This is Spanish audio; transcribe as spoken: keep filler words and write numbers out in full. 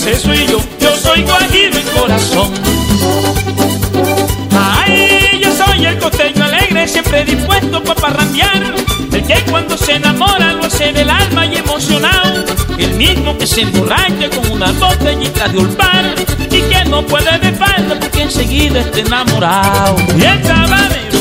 ese soy yo, yo soy guajiro en corazón. Ay, yo soy el costeño alegre, siempre dispuesto pa' parrandear. El que cuando se enamora lo hace del alma y emocionado. El mismo que se emborracha con una botellita de olvar y que no puede dejarlo porque enseguida está enamorado. Y el sabanero